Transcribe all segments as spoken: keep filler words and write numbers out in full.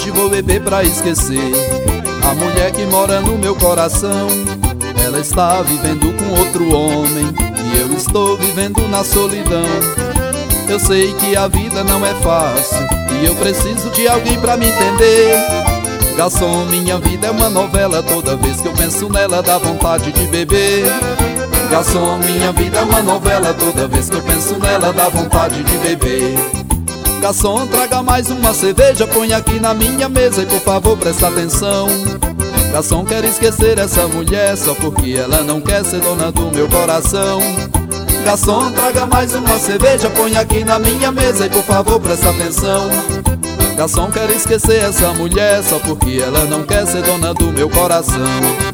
hoje vou beber pra esquecer a mulher que mora no meu coração. Ela está vivendo com outro homem e eu estou vivendo na solidão. Eu sei que a vida não é fácil e eu preciso de alguém pra me entender. Garçom, minha vida é uma novela, toda vez que eu penso nela dá vontade de beber. Garçom, minha vida é uma novela, toda vez que eu penso nela dá vontade de beber. Garçom, traga mais uma cerveja, põe aqui na minha mesa e por favor presta atenção. Garçom, quero esquecer essa mulher só porque ela não quer ser dona do meu coração. Garçom, traga mais uma cerveja, põe aqui na minha mesa e por favor presta atenção. Garçom, quero esquecer essa mulher só porque ela não quer ser dona do meu coração.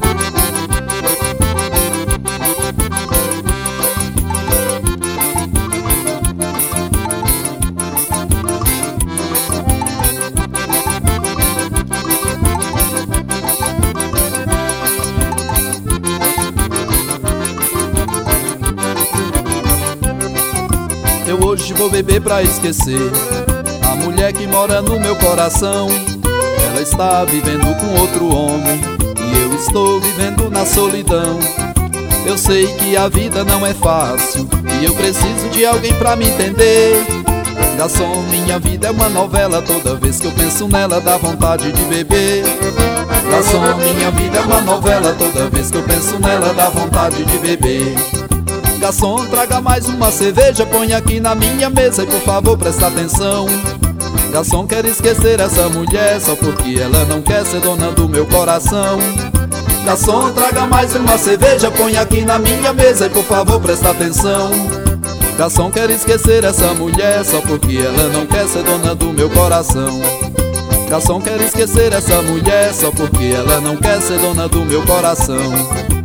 Eu hoje vou beber pra esquecer a mulher que mora no meu coração. Ela está vivendo com outro homem e eu estou vivendo na solidão. Eu sei que a vida não é fácil e eu preciso de alguém pra me entender. Garçom, minha vida é uma novela, toda vez que eu penso nela dá vontade de beber. Garçom, minha vida é uma novela, toda vez que eu penso nela dá vontade de beber. Garçom, traga mais uma cerveja, põe aqui na minha mesa e por favor presta atenção. Garçom, quero esquecer essa mulher só porque ela não quer ser dona do meu coração. Garçom, traga mais uma cerveja, põe aqui na minha mesa e por favor presta atenção. Garçom, quero esquecer essa mulher só porque ela não quer ser dona do meu coração. Garçom, quero esquecer essa mulher só porque ela não quer ser dona do meu coração.